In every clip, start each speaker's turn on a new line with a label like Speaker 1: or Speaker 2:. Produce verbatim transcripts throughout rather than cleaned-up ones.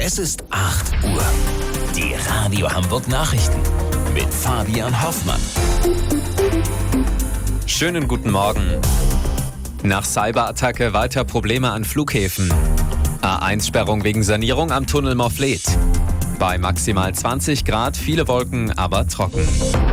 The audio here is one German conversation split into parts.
Speaker 1: Es ist acht Uhr. Die Radio Hamburg Nachrichten mit Fabian Hoffmann.
Speaker 2: Schönen guten Morgen. Nach Cyberattacke weiter Probleme an Flughäfen. A eins Sperrung wegen Sanierung am Tunnel Morfleet. Bei maximal zwanzig Grad viele Wolken, aber trocken.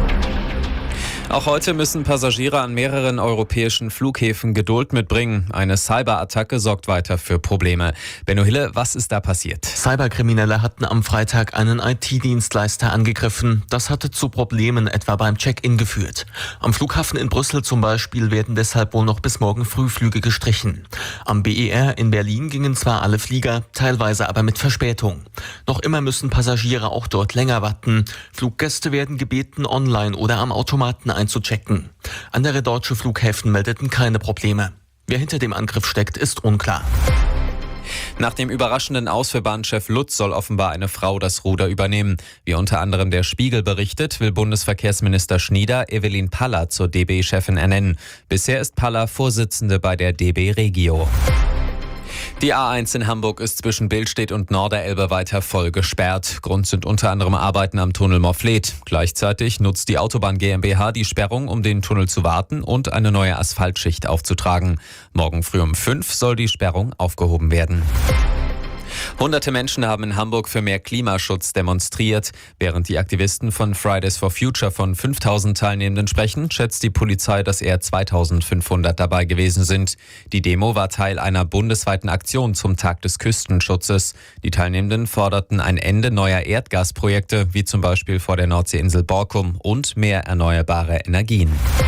Speaker 2: Auch heute müssen Passagiere an mehreren europäischen Flughäfen Geduld mitbringen. Eine Cyberattacke sorgt weiter für Probleme. Benno Hille, was ist da passiert?
Speaker 3: Cyberkriminelle hatten am Freitag einen I T-Dienstleister angegriffen. Das hatte zu Problemen etwa beim Check-in geführt. Am Flughafen in Brüssel zum Beispiel werden deshalb wohl noch bis morgen früh Flüge gestrichen. Am B E R in Berlin gingen zwar alle Flieger, teilweise aber mit Verspätung. Noch immer müssen Passagiere auch dort länger warten. Fluggäste werden gebeten, online oder am Automaten einzuchecken. Andere deutsche Flughäfen meldeten keine Probleme. Wer hinter dem Angriff steckt, ist unklar.
Speaker 2: Nach dem überraschenden Aus für Bahnchef Lutz soll offenbar eine Frau das Ruder übernehmen. Wie unter anderem der Spiegel berichtet, will Bundesverkehrsminister Schnieder Evelyn Paller zur D B-Chefin ernennen. Bisher ist Paller Vorsitzende bei der D B Regio. Die A eins in Hamburg ist zwischen Billstedt und Norderelbe weiter voll gesperrt. Grund sind unter anderem Arbeiten am Tunnel Morfleet. Gleichzeitig nutzt die Autobahn GmbH die Sperrung, um den Tunnel zu warten und eine neue Asphaltschicht aufzutragen. Morgen früh um fünf soll die Sperrung aufgehoben werden. Hunderte Menschen haben in Hamburg für mehr Klimaschutz demonstriert. Während die Aktivisten von Fridays for Future von fünftausend Teilnehmenden sprechen, schätzt die Polizei, dass eher zweitausendfünfhundert dabei gewesen sind. Die Demo war Teil einer bundesweiten Aktion zum Tag des Küstenschutzes. Die Teilnehmenden forderten ein Ende neuer Erdgasprojekte, wie zum Beispiel vor der Nordseeinsel Borkum, und mehr erneuerbare Energien.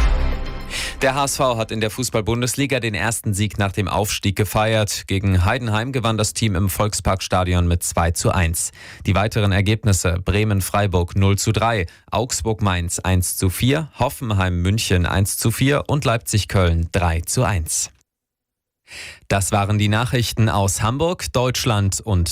Speaker 2: Der H S V hat in der Fußball-Bundesliga den ersten Sieg nach dem Aufstieg gefeiert. Gegen Heidenheim gewann das Team im Volksparkstadion mit zwei zu eins. Die weiteren Ergebnisse: Bremen-Freiburg null zu drei, Augsburg-Mainz eins zu vier, Hoffenheim-München eins zu vier und Leipzig-Köln drei zu eins. Das waren die Nachrichten aus Hamburg, Deutschland und